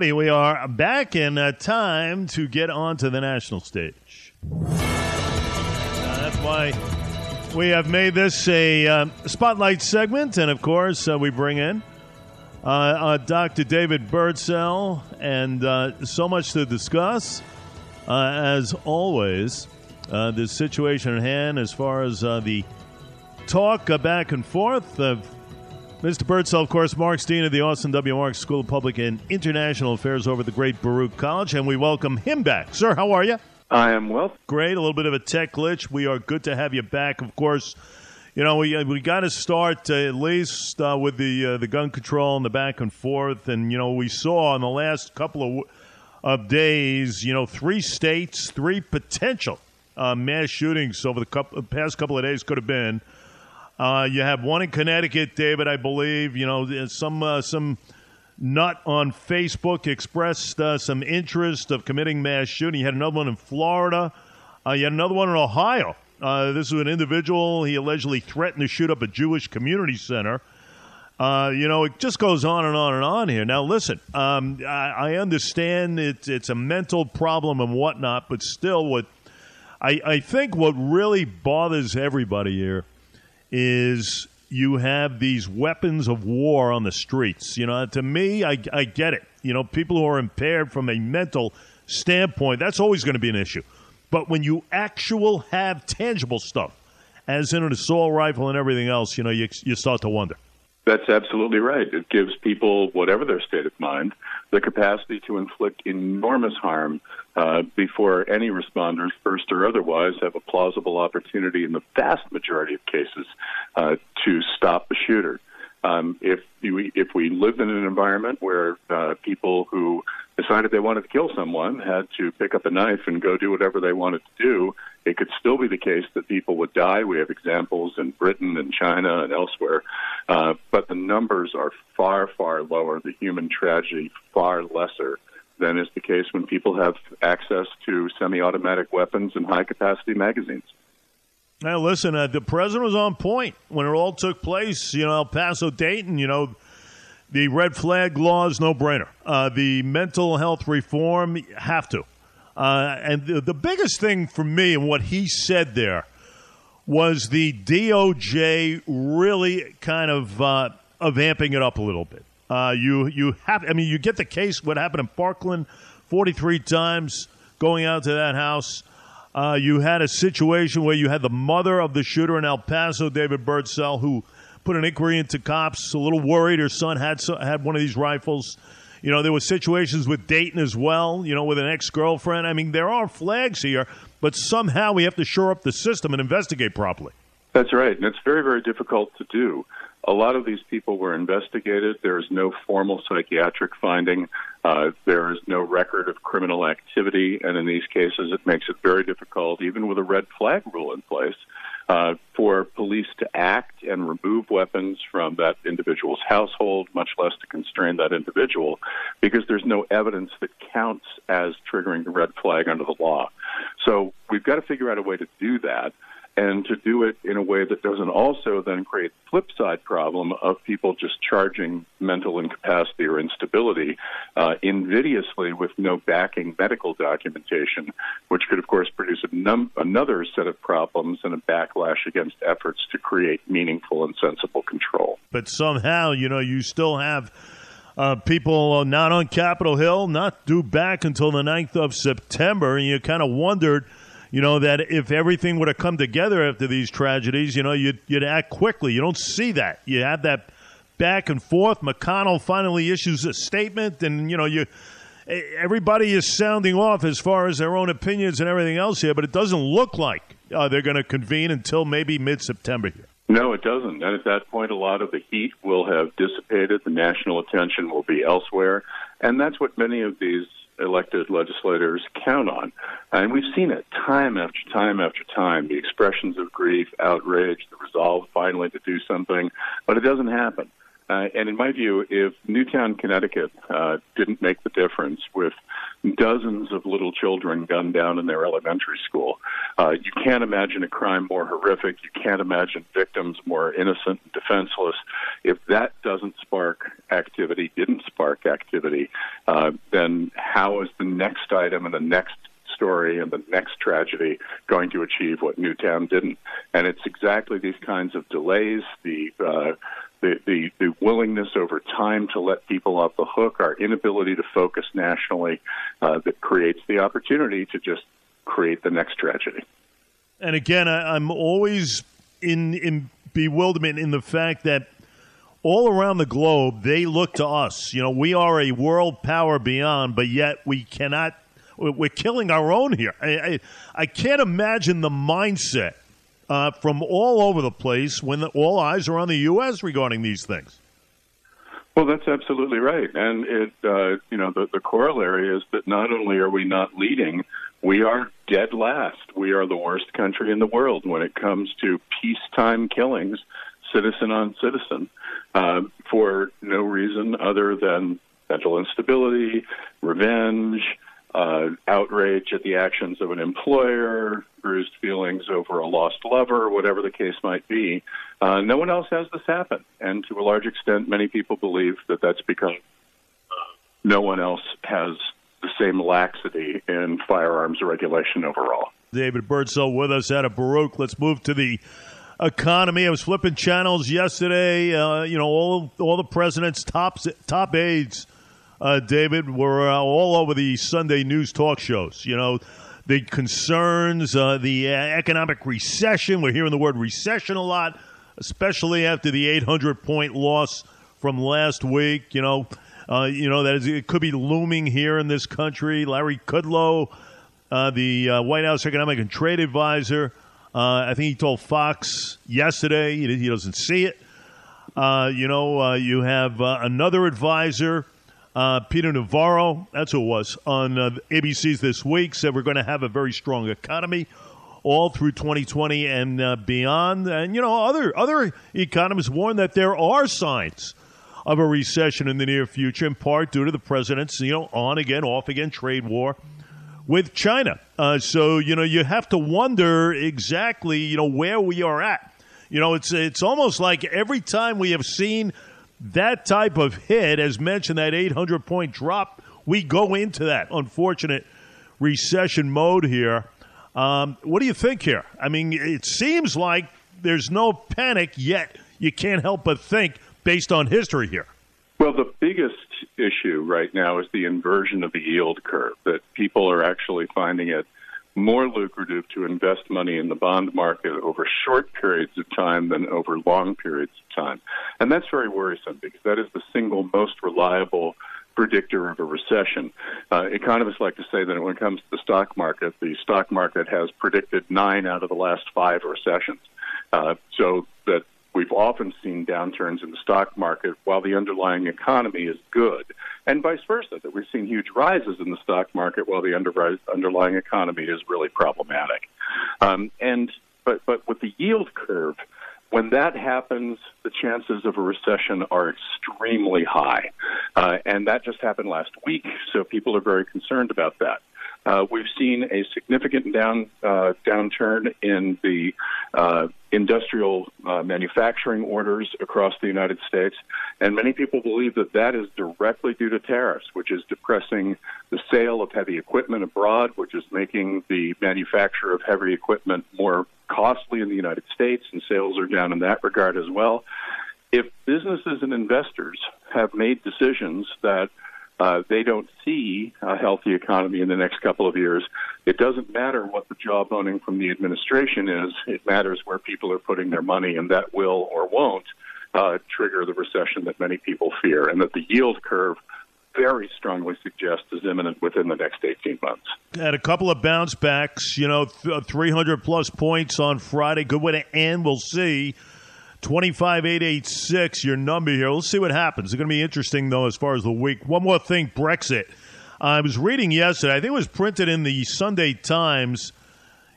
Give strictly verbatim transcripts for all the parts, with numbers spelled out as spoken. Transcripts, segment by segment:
righty, we are back in uh, time to get onto the national stage. Uh, that's why we have made this a uh, spotlight segment, and of course, uh, we bring in uh, uh, Doctor David Birdsell, and uh, so much to discuss. Uh, as always, uh, the situation at hand as far as uh, the talk uh, back and forth of Mister Birdsell, of course, Marks Dean of the Austin W. Marks School of Public and International Affairs over at the great Baruch College, and we welcome him back. Sir, how are you? I am well. Great. A little bit of a tech glitch. We are good to have you back. Of course, you know, we we got to start uh, at least uh, with the uh, the gun control and the back and forth. And, you know, we saw in the last couple of, of days, you know, three states, three potential uh, mass shootings over the couple, past couple of days could have been. Uh, you have one in Connecticut, David, I believe. You know, some uh, some nut on Facebook expressed uh, some interest of committing mass shooting. You had another one in Florida. Uh, you had another one in Ohio. Uh, this was an individual. He allegedly threatened to shoot up a Jewish community center. Uh, you know, it just goes on and on and on here. Now, listen, um, I, I understand it's, it's a mental problem and whatnot, but still, what I, I think what really bothers everybody here is you have these weapons of war on the streets. You know, to me, I, I get it. You know, people who are impaired from a mental standpoint, that's always going to be an issue. But when you actual have tangible stuff, as in an assault rifle and everything else, you know, you, you start to wonder. That's absolutely right. It gives people, whatever their state of mind, the capacity to inflict enormous harm uh, before any responders, first or otherwise, have a plausible opportunity in the vast majority of cases uh, to stop the shooter. Um, if we, if we lived in an environment where uh, people who decided they wanted to kill someone had to pick up a knife and go do whatever they wanted to do, it could still be the case that people would die. We have examples in Britain and China and elsewhere. Uh, but the numbers are far, far lower, the human tragedy far lesser than is the case when people have access to semi-automatic weapons and high-capacity magazines. Now, listen, uh, the president was on point when it all took place. You know, El Paso, Dayton, you know, the red flag law is no-brainer. Uh, the mental health reform, have to. Uh, and the, the biggest thing for me and what he said there was the D O J really kind of uh, of amping it up a little bit. Uh, you you have, I mean, you get the case, what happened in Parkland, forty-three times going out to that house. Uh, you had a situation where you had the mother of the shooter in El Paso, David Birdsell, who put an inquiry into cops, a little worried her son had had one of these rifles. You know, there were situations with Dayton as well, you know, with an ex-girlfriend. I mean, there are flags here, but somehow we have to shore up the system and investigate properly. That's right, and it's very, very difficult to do. A lot of these people were investigated. There is no formal psychiatric finding. Uh, there is no record of criminal activity, and in these cases it makes it very difficult, even with a red flag rule in place, uh, for police to act and remove weapons from that individual's household, much less to constrain that individual, because there's no evidence that counts as triggering the red flag under the law. So we've got to figure out a way to do that, and to do it in a way that doesn't also then create the flip side problem of people just charging mental incapacity or instability uh, invidiously with no backing medical documentation, which could, of course, produce a num- another set of problems and a backlash against efforts to create meaningful and sensible control. But somehow, you know, you still have uh, people not on Capitol Hill, not due back until the ninth of September, and you kind of wondered, you know, that if everything would have come together after these tragedies, you know, you'd, you'd act quickly. You don't see that. You have that back and forth. McConnell finally issues a statement, and, you know, you everybody is sounding off as far as their own opinions and everything else here, but it doesn't look like uh, they're going to convene until maybe mid-September here. No, it doesn't. And at that point, a lot of the heat will have dissipated. The national attention will be elsewhere. And that's what many of these elected legislators count on. And we've seen it time after time after time, the expressions of grief, outrage, the resolve finally to do something, but it doesn't happen. Uh, and in my view, if Newtown, Connecticut uh, didn't make the difference with dozens of little children gunned down in their elementary school, uh, you can't imagine a crime more horrific. You can't imagine victims more innocent and defenseless. If that doesn't spark activity, didn't spark activity, uh, then how is the next item and the next story and the next tragedy going to achieve what Newtown didn't? And it's exactly these kinds of delays, the uh, The, the, the willingness over time to let people off the hook, our inability to focus nationally, uh, that creates the opportunity to just create the next tragedy. And again, I, I'm always in, in bewilderment in the fact that all around the globe, they look to us. You know, we are a world power beyond, but yet we cannot, we're killing our own here. I, I, I can't imagine the mindset Uh, from all over the place when the, all eyes are on the U S regarding these things. Well, that's absolutely right. And, it, uh, you know, the, the corollary is that not only are we not leading, we are dead last. We are the worst country in the world when it comes to peacetime killings, citizen on citizen, uh, for no reason other than mental instability, revenge, Uh, outrage at the actions of an employer, bruised feelings over a lost lover, whatever the case might be. Uh, no one else has this happen. And to a large extent, many people believe that that's because uh, no one else has the same laxity in firearms regulation overall. David Birdsell with us out of Baruch. Let's move to the economy. I was flipping channels yesterday. Uh, you know, all all the president's top, top aides, Uh, David, we're uh, all over the Sunday news talk shows. You know, the concerns, uh, the uh, economic recession. We're hearing the word recession a lot, especially after the eight hundred point loss from last week. You know, uh, you know that is, it could be looming here in this country. Larry Kudlow, uh, the uh, White House Economic and Trade Advisor, uh, I think he told Fox yesterday he, he doesn't see it. Uh, you know, uh, you have uh, another advisor. Uh, Peter Navarro, that's who it was, on uh, A B C's This Week, said we're going to have a very strong economy all through twenty twenty and uh, beyond. And, you know, other other economists warn that there are signs of a recession in the near future, in part due to the president's, you know, on-again, off-again trade war with China. Uh, so, you know, you have to wonder exactly, you know, where we are at. You know, it's it's almost like every time we have seen that type of hit, as mentioned, that eight hundred point drop, we go into that unfortunate recession mode here. Um, what do you think here? I mean, it seems like there's no panic, yet you can't help but think, based on history here. Well, the biggest issue right now is the inversion of the yield curve, that people are actually finding it more lucrative to invest money in the bond market over short periods of time than over long periods of time. And that's very worrisome because that is the single most reliable predictor of a recession. Uh, economists like to say that when it comes to the stock market, the stock market has predicted nine out of the last five recessions. Uh, so that we've often seen downturns in the stock market while the underlying economy is good, and vice versa, that we've seen huge rises in the stock market while the under- underlying economy is really problematic. Um, and but but with the yield curve, when that happens, the chances of a recession are extremely high. Uh, and that just happened last week, so people are very concerned about that. Uh, we've seen a significant down uh, downturn in the uh, industrial uh, manufacturing orders across the United States, and many people believe that that is directly due to tariffs, which is depressing the sale of heavy equipment abroad, which is making the manufacture of heavy equipment more costly in the United States, and sales are down in that regard as well. If businesses and investors have made decisions that Uh, they don't see a healthy economy in the next couple of years, it doesn't matter what the jawboning from the administration is. It matters where people are putting their money, and that will or won't uh, trigger the recession that many people fear, and that the yield curve very strongly suggests is imminent within the next eighteen months. Had a couple of bounce backs, you know, th- three hundred plus points on Friday. Good way to end. We'll see. twenty-five eight eighty-six, your number here. We'll see what happens. It's going to be interesting, though, as far as the week. One more thing, Brexit. I was reading yesterday, I think it was printed in the Sunday Times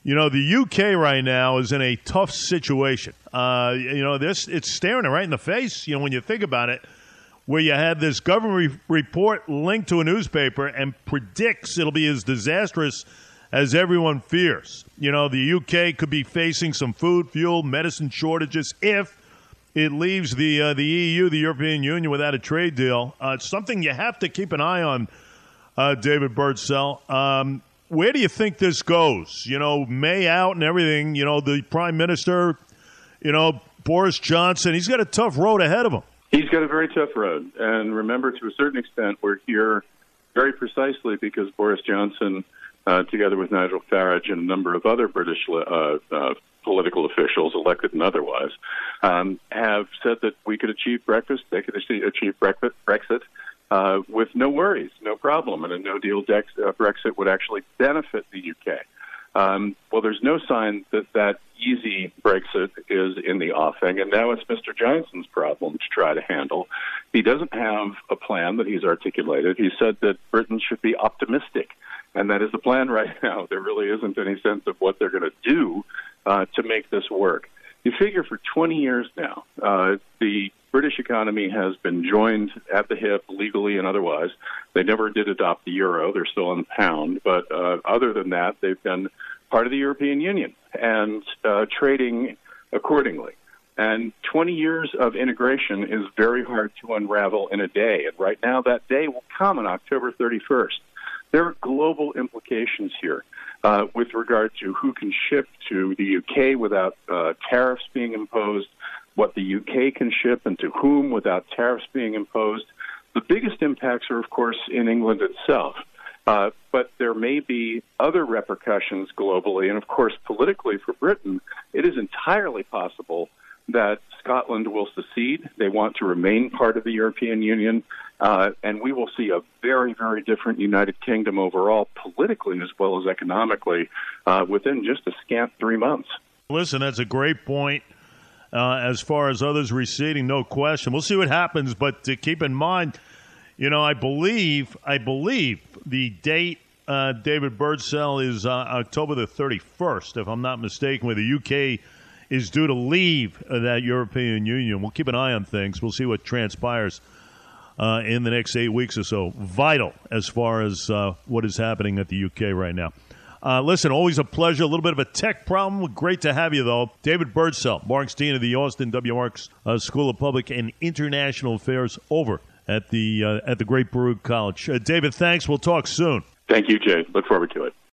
You know, the U K right now is in a tough situation. Uh, you know, this it's staring it right in the face, you know, when you think about it, where you have this government re- report linked to a newspaper and predicts it'll be as disastrous as everyone fears. You know, the U K could be facing some food, fuel, medicine shortages if it leaves the uh, the E U, the European Union, without a trade deal. Uh, it's something you have to keep an eye on, uh, David Birdsell. Um Where do you think this goes? You know, May out and everything. You know, the Prime Minister, you know, Boris Johnson, he's got a tough road ahead of him. He's got a very tough road. And remember, to a certain extent, we're here very precisely because Boris Johnson, uh, together with Nigel Farage and a number of other British uh, uh, political officials, elected and otherwise, um, have said that we could achieve breakfast, they could achieve Brexit. Uh, with no worries, no problem, and a no-deal dex- uh, Brexit would actually benefit the U K. Um, well, there's no sign that that easy Brexit is in the offing, and now it's Mister Johnson's problem to try to handle. He doesn't have a plan that he's articulated. He said that Britain should be optimistic, and that is the plan right now. There really isn't any sense of what they're going to do uh, to make this work. You figure for twenty years now, uh, the British economy has been joined at the hip, legally and otherwise. They never did adopt the euro. They're still on the pound. But uh, other than that, they've been part of the European Union and uh, trading accordingly. And twenty years of integration is very hard to unravel in a day. And right now, that day will come on October thirty-first. There are global implications here uh, with regard to who can ship to the U K without uh, tariffs being imposed, what the U K can ship and to whom without tariffs being imposed. The biggest impacts are, of course, in England itself. Uh, but there may be other repercussions globally. And, of course, politically for Britain, it is entirely possible that Scotland will secede. They want to remain part of the European Union. Uh, and we will see a very, very different United Kingdom overall, politically as well as economically, uh, within just a scant three months. Listen, that's a great point. Uh, as far as others receding, no question. We'll see what happens, but to keep in mind, you know, I believe, I believe the date, uh, David Birdsell, is uh, October the thirty-first, if I'm not mistaken, where the U K is due to leave uh, that European Union. We'll keep an eye on things. We'll see what transpires uh, in the next eight weeks or so. Vital as far as uh, what is happening at the U K right now. Uh, listen, always a pleasure. A little bit of a tech problem. Great to have you, though. David Birdsell, Marks Dean of the Austin W. Marks uh, School of Public and International Affairs over at the uh, at the Great Baruch College. Uh, David, thanks. We'll talk soon. Thank you, Jay. Look forward to it.